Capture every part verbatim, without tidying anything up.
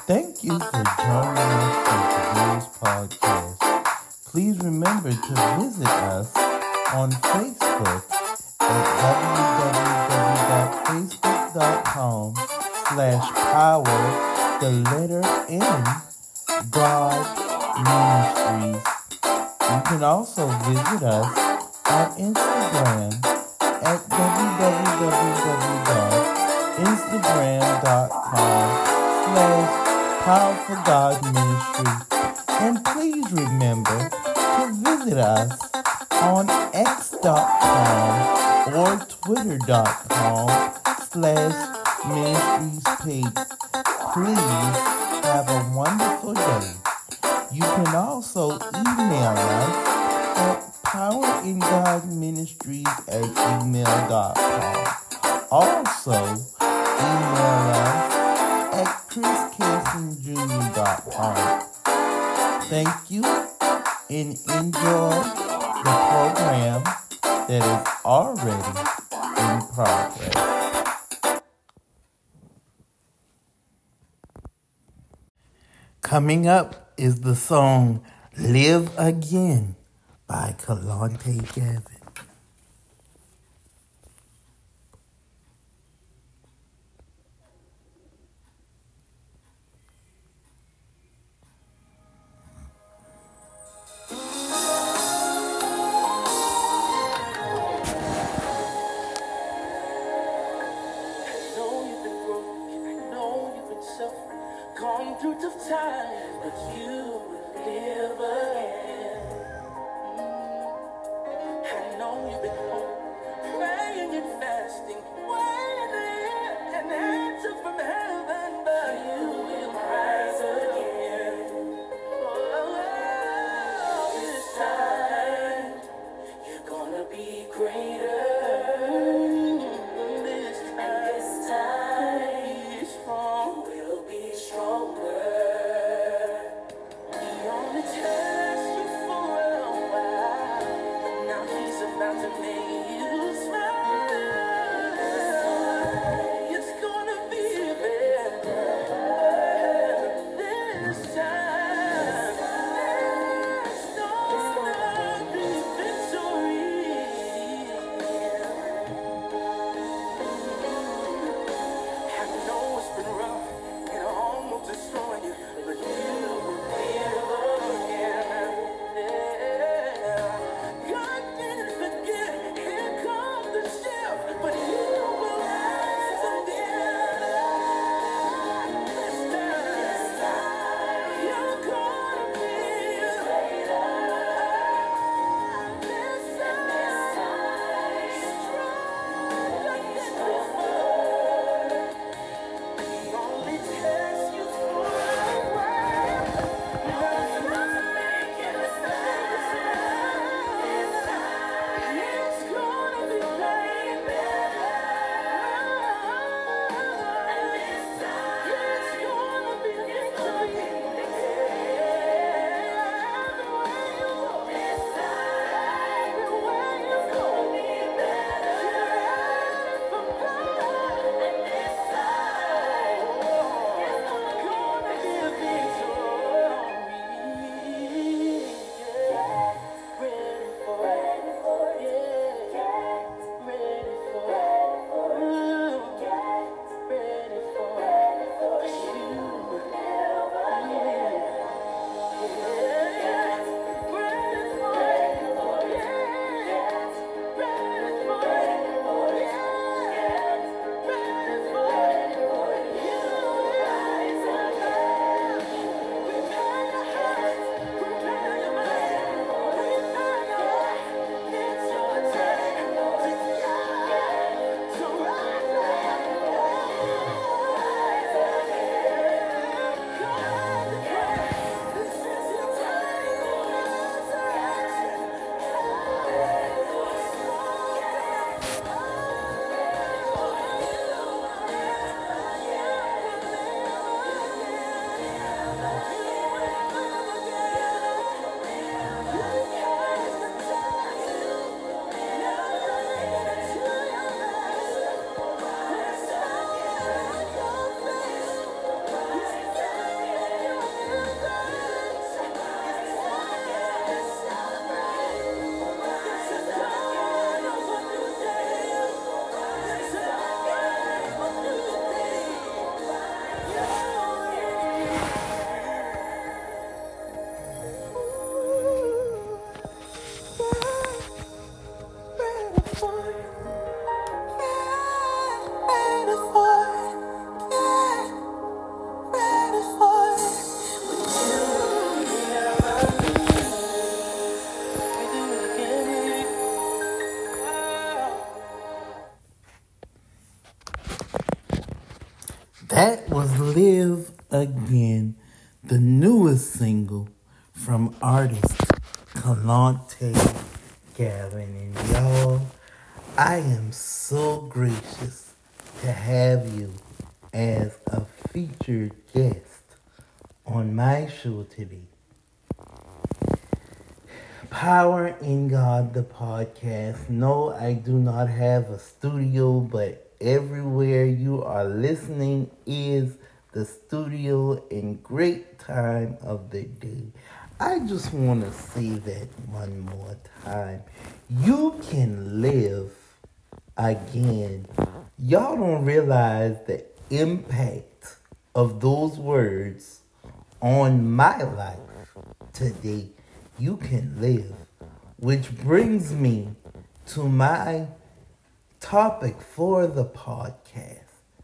Thank you for joining us for today's podcast. Please remember to visit us on Facebook at www.facebook.com slash power, the letter N, God Ministries. You can also visit us on Instagram at www.instagram.com slash Powerful God Ministry. And please remember to visit us on x.com or twitter.com slash ministries page. Please have a wonderful day. You can also email us at poweringodministries at gmail.com. Also, email us at chris casson junior dot com. Thank you and enjoy the program that is already in progress. Coming up is the song Live Again by Kalante Gavin. Gone through tough times, but you will live again. I know you've been home, praying and fasting, waiting an answer from heaven, but you will rise again. Oh, this time you're gonna be greater. This time, this time, be strong. Stronger. The only test That was Live Again, the newest single from artist Kalante Gavin. And y'all, I am so gracious to have you as a featured guest on my show today. Power in God, the podcast. No, I do not have a studio, but everywhere you are listening is the studio and great time of the day. I just want to say that one more time. You can live again. Y'all don't realize the impact of those words on my life today. You can live. Which brings me to my topic for the podcast.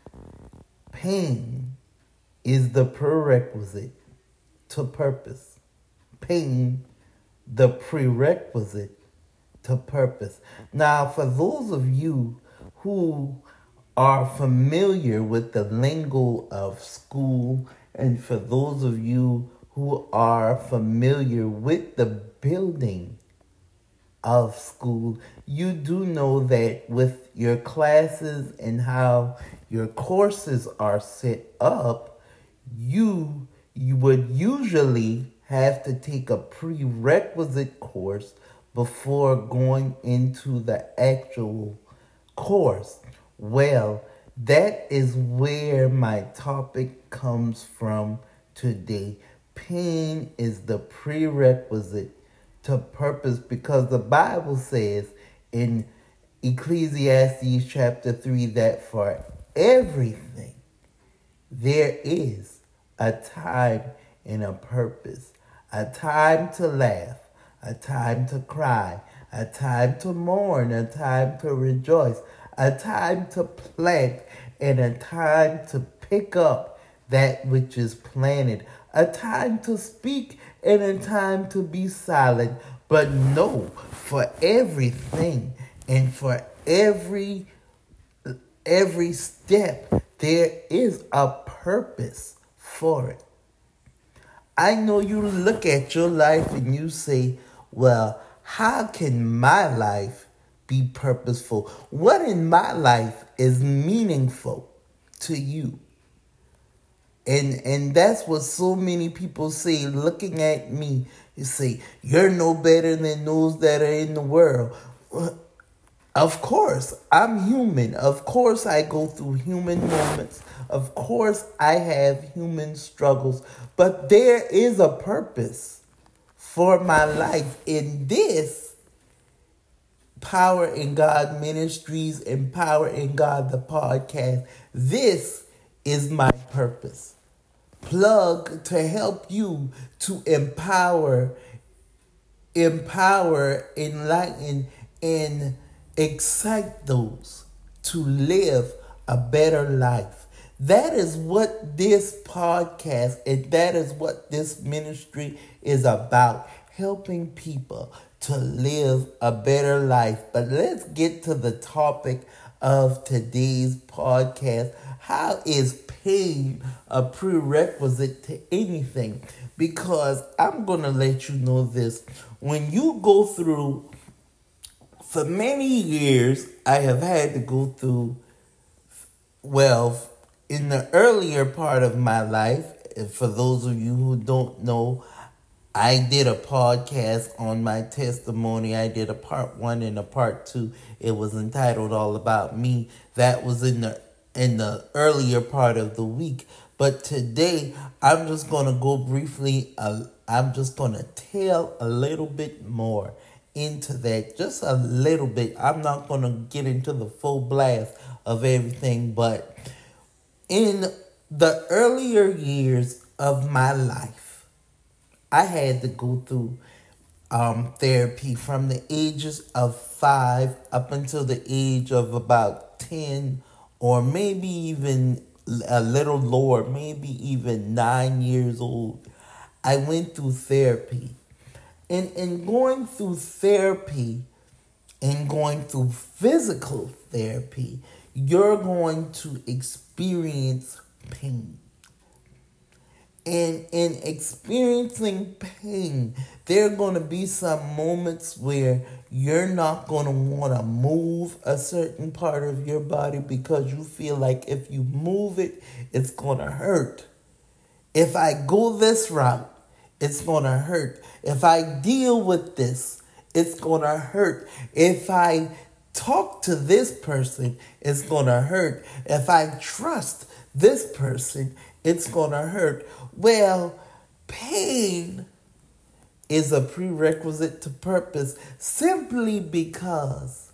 Pain is the prerequisite to purpose. Pain, the prerequisite to purpose. Now, for those of you who are familiar with the lingo of school, and for those of you who are familiar with the building of school, you do know that with your classes and how your courses are set up, you, you would usually have to take a prerequisite course before going into the actual course. Well, that is where my topic comes from today. Pain is the prerequisite to purpose, because the Bible says in Ecclesiastes chapter three that for everything there is a time and a purpose, a time to laugh, a time to cry, a time to mourn, a time to rejoice, a time to plant, and a time to pick up that which is planted, a time to speak and a time to be silent. But no, for everything and for every every step, there is a purpose for it. I know you look at your life and you say, well, how can my life be purposeful? What in my life is meaningful to you? And and that's what so many people say, looking at me. You say, you're no better than those that are in the world. Well, of course, I'm human. Of course, I go through human moments. Of course, I have human struggles. But there is a purpose for my life. In this, Power in God Ministries and Power in God, the podcast, this is my purpose. Plug to help you to empower, empower, enlighten, and excite those to live a better life. That is what this podcast and that is what this ministry is about. Helping people to live a better life. But let's get to the topic of today's podcast. How is pain a prerequisite to anything? Because I'm going to let you know this. When you go through, for many years, I have had to go through, well, in the earlier part of my life, for those of you who don't know, I did a podcast on my testimony. I did a part one and a part two. It was entitled All About Me. That was in the in the earlier part of the week. But today, I'm just going to go briefly. Uh, I'm just going to tell a little bit more into that. Just a little bit. I'm not going to get into the full blast of everything. But in the earlier years of my life, I had to go through um, therapy from the ages of five up until the age of about ten, or maybe even a little lower, maybe even nine years old. I went through therapy. And in going through therapy and going through physical therapy, you're going to experience pain. And in experiencing pain, there are going to be some moments where you're not going to want to move a certain part of your body because you feel like if you move it, it's going to hurt. If I go this route, it's going to hurt. If I deal with this, it's going to hurt. If I talk to this person, it's going to hurt. If I trust this person, it's going to hurt. Well, pain is a prerequisite to purpose simply because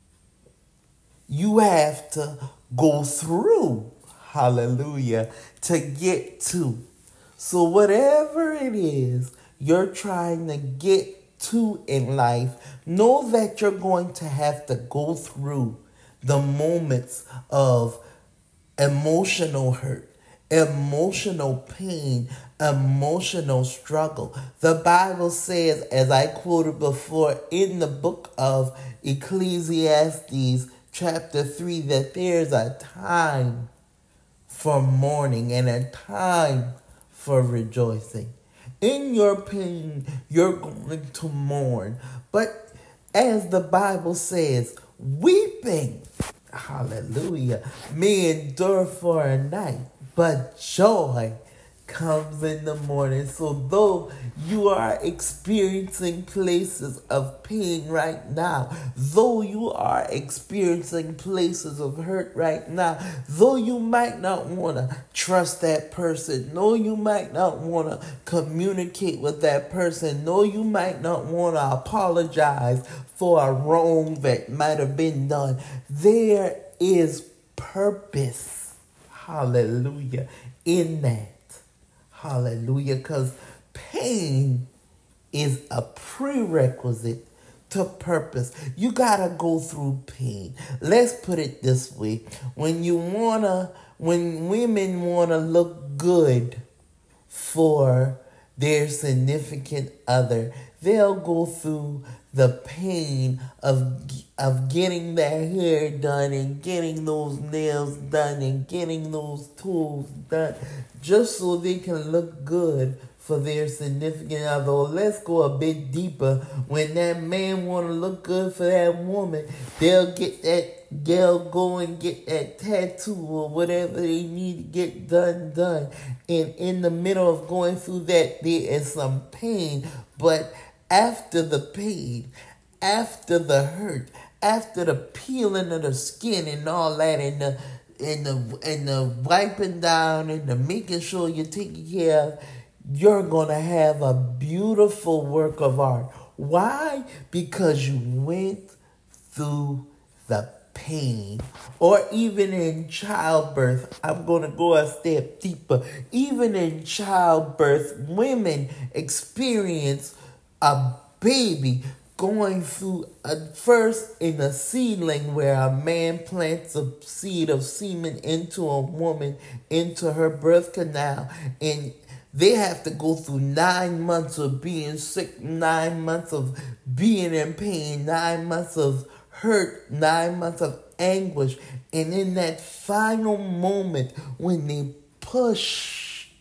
you have to go through, hallelujah, to get to. So whatever it is you're trying to get to in life, know that you're going to have to go through the moments of emotional hurt, emotional pain, emotional struggle. The Bible says, as I quoted before in the book of Ecclesiastes chapter three, that there's a time for mourning and a time for rejoicing. In your pain, you're going to mourn. But as the Bible says, weeping, hallelujah, may endure for a night, but joy comes in the morning. So though you are experiencing places of pain right now, though you are experiencing places of hurt right now, though you might not want to trust that person, no, you might not want to communicate with that person, no, you might not want to apologize for a wrong that might have been done, there is purpose, hallelujah, in that. Hallelujah, because pain is a prerequisite to purpose. You gotta go through pain. Let's put it this way. When you wanna, when women wanna look good for their significant other, they'll go through the pain of of getting their hair done and getting those nails done and getting those tools done just so they can look good for their significant other. Or let's go a bit deeper. When that man want to look good for that woman, they'll get that, they'll go and get that tattoo or whatever they need to get done, done. And in the middle of going through that, there is some pain. But after the pain, after the hurt, after the peeling of the skin and all that, and the and the and the wiping down and the making sure you're taking care of, you're gonna have a beautiful work of art. Why? Because you went through the pain. Or even in childbirth, I'm gonna go a step deeper. Even in childbirth, women experience a baby going through a first in a seedling where a man plants a seed of semen into a woman, into her birth canal, and they have to go through nine months of being sick, nine months of being in pain, nine months of hurt, nine months of anguish. And in that final moment when they push,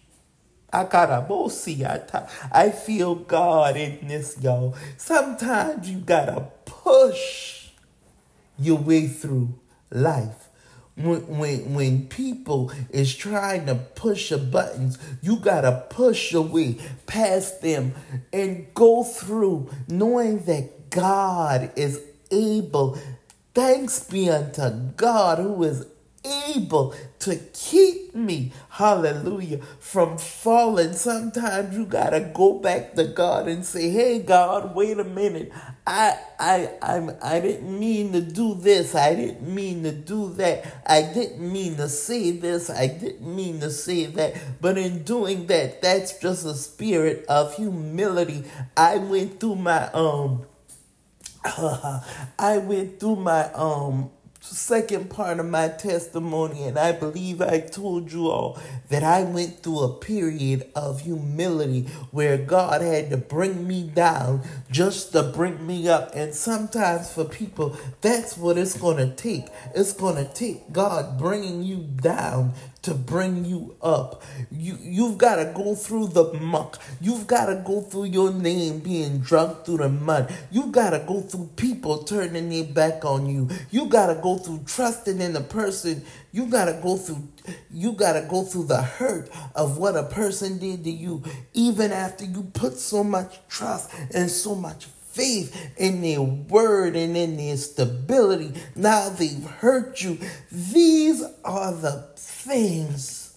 I gotta bossy. I, I feel God in this, y'all. Sometimes you gotta push your way through life. When, when, when people is trying to push your buttons, you gotta push your way past them and go through knowing that God is able. Thanks be unto God who is able to keep me, hallelujah, from falling. Sometimes you gotta go back to God and say, hey God, wait a minute, I I I'm I didn't mean to do this, I didn't mean to do that, I didn't mean to say this, I didn't mean to say that, but in doing that, that's just a spirit of humility. I went through my um I went through my um second part of my testimony, and I believe I told you all that I went through a period of humility where God had to bring me down just to bring me up. And sometimes for people, that's what it's going to take. It's going to take God bringing you down to bring you up. You, you've got to go through the muck. You've got to go through your name being dragged through the mud. You've got to go through people turning their back on you. You got to go through trusting in the person. You got to go through you got to go through the hurt of what a person did to you, even after you put so much trust and so much faith in their word and in their stability. Now they've hurt you. These are the things.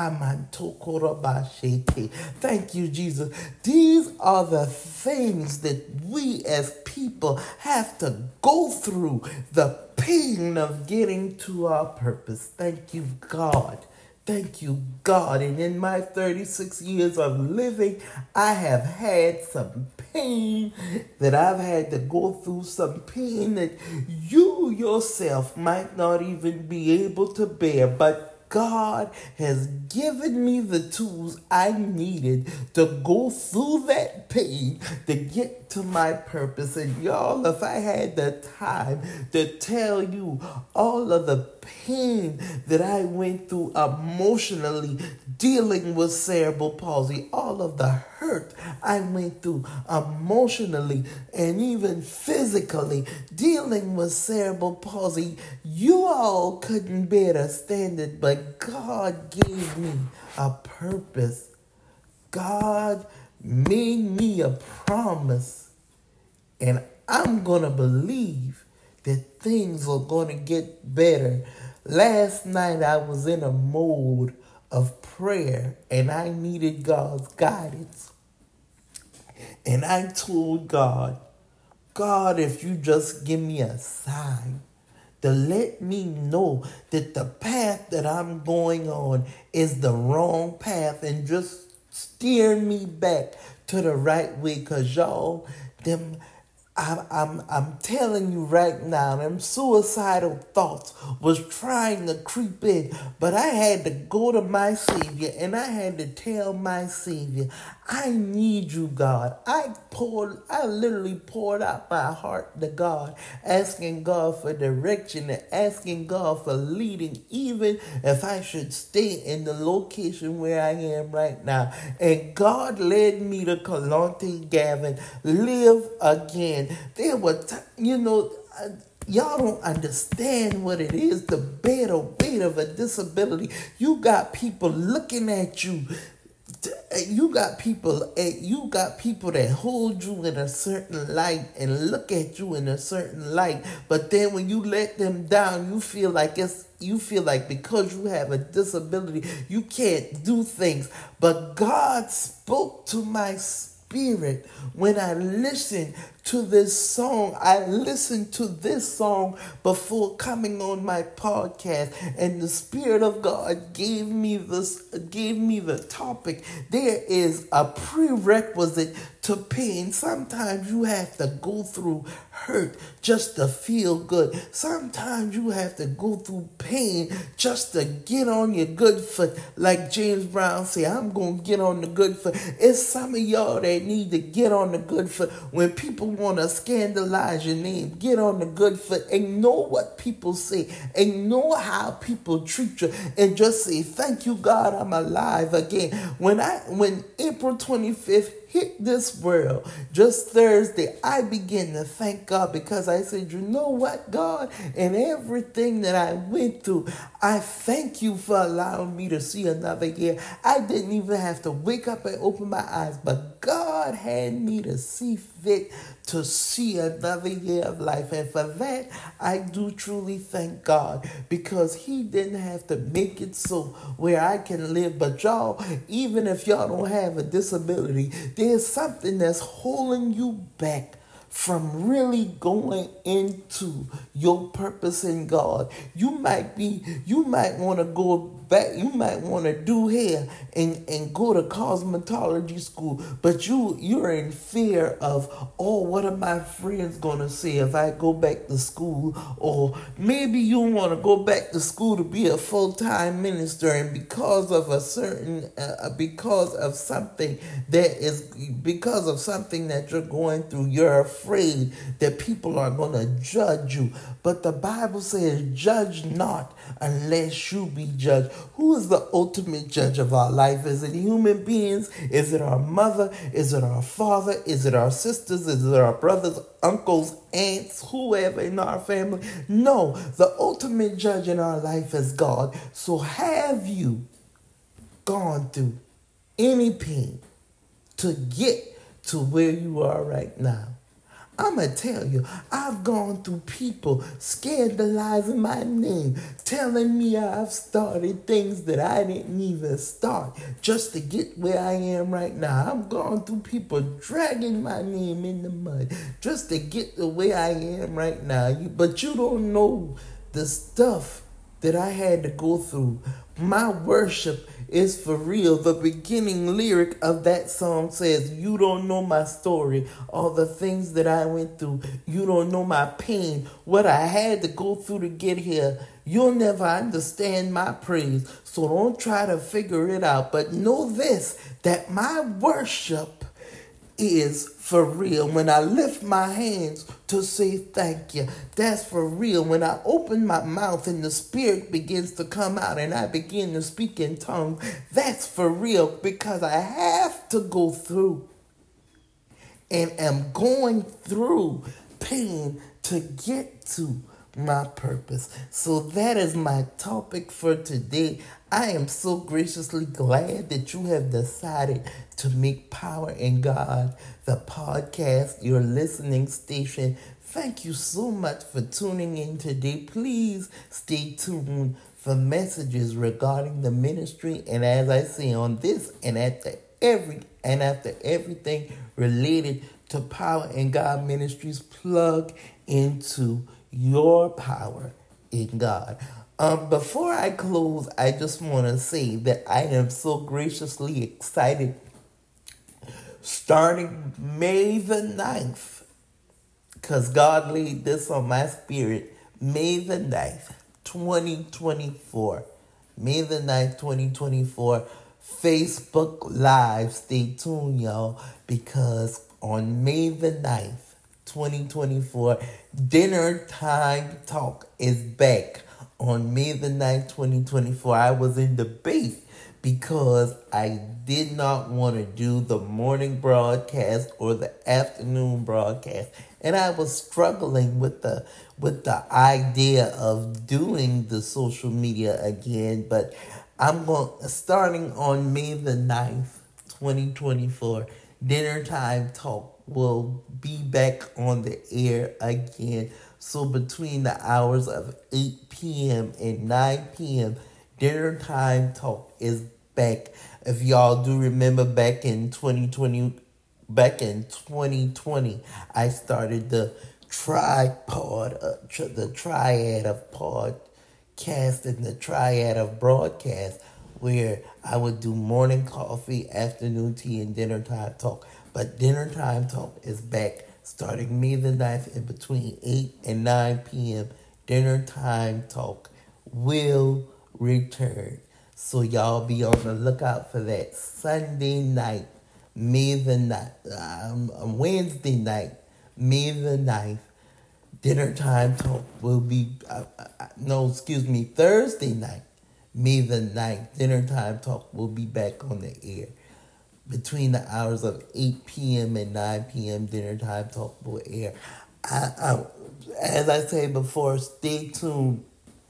Thank you, Jesus. These are the things that we as people have to go through. The pain of getting to our purpose. Thank you, God. Thank you, God. And in my thirty-six years of living, I have had some pain that I've had to go through, some pain that you yourself might not even be able to bear. But God has given me the tools I needed to go through that pain to get to my purpose. And y'all, if I had the time to tell you all of the pain that I went through emotionally dealing with cerebral palsy, all of the hurt I went through emotionally and even physically dealing with cerebral palsy, you all couldn't bear to stand it, but God gave me a purpose. God made me a promise, and I'm going to believe that things are going to get better. Last night I was in a mode of prayer and I needed God's guidance. And I told God, God, if you just give me a sign to let me know that the path that I'm going on is the wrong path, and just steer me back to the right way. Because y'all, them I'm, I'm, I'm telling you right now, them suicidal thoughts was trying to creep in, but I had to go to my Savior, and I had to tell my Savior, I need you, God. I poured, I literally poured out my heart to God, asking God for direction and asking God for leading, even if I should stay in the location where I am right now. And God led me to Kalonte Gavin, live again. There were, t- you know, uh, y'all don't understand what it is to bear the weight of a disability. You got people looking at you. You got people. You got people that hold you in a certain light and look at you in a certain light. But then when you let them down, you feel like it's. You feel like because you have a disability, you can't do things. But God spoke to my spirit when I listened to this song. I listened to this song before coming on my podcast, and the Spirit of God gave me this, gave me the topic. There is a prerequisite to pain. Sometimes you have to go through hurt just to feel good. Sometimes you have to go through pain just to get on your good foot. Like James Brown said, I'm going to get on the good foot. It's some of y'all that need to get on the good foot. When people want to scandalize your name, get on the good foot. Ignore what people say. Ignore how people treat you. And just say, thank you, God, I'm alive again. When I, when April twenty-fifth hit this world, just Thursday, I began to thank God, because I said, you know what, God, and everything that I went through, I thank you for allowing me to see another year. I didn't even have to wake up and open my eyes, but God had me to see fit to see another year of life. And for that, I do truly thank God, because he didn't have to make it so where I can live. But y'all, even if y'all don't have a disability, there's something that's holding you back from really going into your purpose in God. You might be, you might want to go back, you might want to do hair and, and go to cosmetology school, but you, you're in fear of, oh, what are my friends going to say if I go back to school? Or maybe you want to go back to school to be a full-time minister, and because of a certain, uh, because of something that is, because of something that you're going through, you're afraid that people are going to judge you. But the Bible says, judge not unless you be judged. Who is the ultimate judge of our life? Is it human beings? Is it our mother? Is it our father? Is it our sisters? Is it our brothers, uncles, aunts, whoever in our family? No, the ultimate judge in our life is God. So have you gone through any pain to get to where you are right now? I'm going to tell you, I've gone through people scandalizing my name, telling me I've started things that I didn't even start just to get where I am right now. I've gone through people dragging my name in the mud just to get to where I am right now. You, but you don't know the stuff that I had to go through. My worship is for real. The beginning lyric of that song says, you don't know my story, all the things that I went through. You don't know my pain, what I had to go through to get here. You'll never understand my praise, so don't try to figure it out. But know this, that my worship is for real. When I lift my hands to say thank you, that's for real. When I open my mouth and the Spirit begins to come out and I begin to speak in tongues, that's for real, because I have to go through and am going through pain to get to my purpose. So that is my topic for today. I am so graciously glad that you have decided to make Power in God the podcast, your listening station. Thank you so much for tuning in today. Please stay tuned for messages regarding the ministry, and as I say, on this and after every and after everything related to Power in God Ministries, plug into your power in God. Um, before I close, I just want to say that I am so graciously excited. Starting May the ninth, because God laid this on my spirit, May the ninth, twenty twenty-four. May the ninth, twenty twenty-four, Facebook Live. Stay tuned, y'all, because on May the ninth, twenty twenty-four, Dinner Time Talk is back. On May the ninth, twenty twenty-four, I was in debate because I did not want to do the morning broadcast or the afternoon broadcast. And I was struggling with the with the idea of doing the social media again. But I'm going starting on May the ninth, twenty twenty-four, Dinner Time Talk will be back on the air again. So between the hours of eight p.m. and nine p.m., Dinner Time Talk is back. If y'all do remember, back in twenty twenty, back in twenty twenty, I started the tripod, uh, tri- the triad of podcast and the triad of broadcast, where I would do morning coffee, afternoon tea, and dinner time talk. But Dinner Time Talk is back starting May the ninth, in between eight and nine p.m. Dinner Time Talk will return. So y'all be on the lookout for that. Sunday night, May the ninth, um, Wednesday night, May the ninth, Dinner Time Talk will be, uh, uh, no, excuse me, Thursday night, May the ninth, Dinner Time Talk will be back on the air. Between the hours of eight p.m. and nine p.m., Dinner Time Talk will air. I, I, as I said before, stay tuned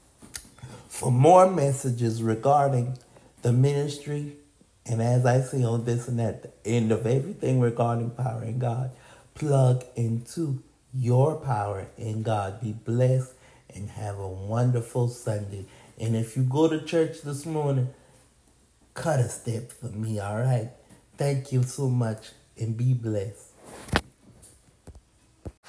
for more messages regarding the ministry. And as I say on this and at the end of everything regarding Power in God, plug into your power in God. Be blessed and have a wonderful Sunday. And if you go to church this morning, cut a step for me, all right? Thank you so much, and be blessed.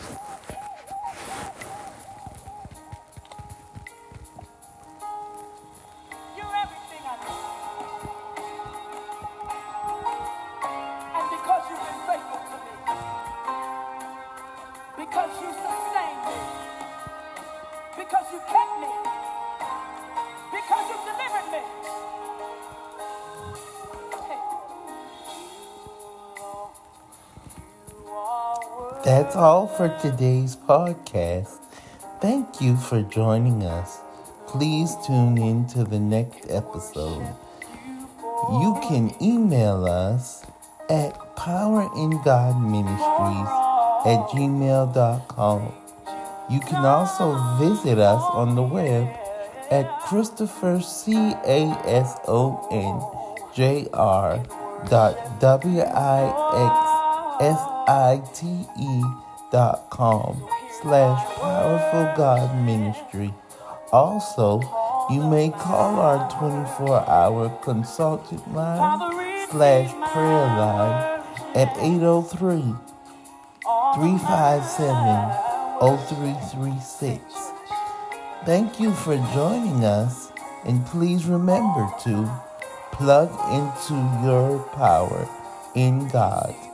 That's all for today's podcast. Thank you for joining us. Please tune in to the next episode. You can email us at poweringodministries at gmail dot com. You can also visit us on the web at Christopher C A S O N J R dot W I X S I T E dot com slash Powerful God Ministry. Also, you may call our twenty-four hour consultant line slash prayer line at eight oh three, three five seven, oh three three six. Thank you for joining us, and please remember to plug into your power in God.